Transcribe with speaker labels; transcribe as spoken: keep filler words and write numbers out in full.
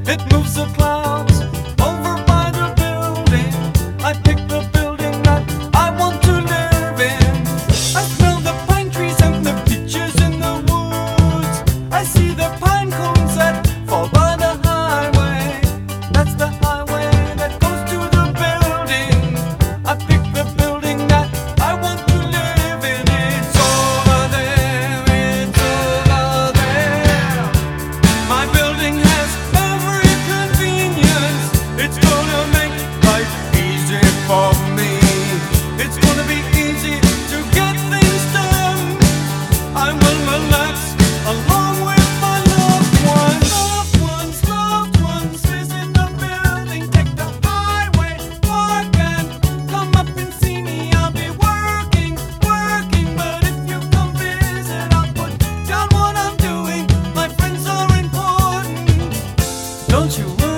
Speaker 1: It moves the clouds over by the building. I pick the building that I want to live in. I smell the pine trees and the peaches in the woods. I see the pine cones that fall by the highway. That's the highway that goes to the building. I pick the building that I want to live in. It's over there, it's over there. My building has every convenience. It's gonna make life easy for me. It's gonna be easy to get things done. I will relax along with my loved ones. Loved ones, loved ones, visit the building. Take the highway, park and come up and see me. I'll be working, working, but if you come visit, I'll put down what I'm doing. My friends are important. Don't you worry.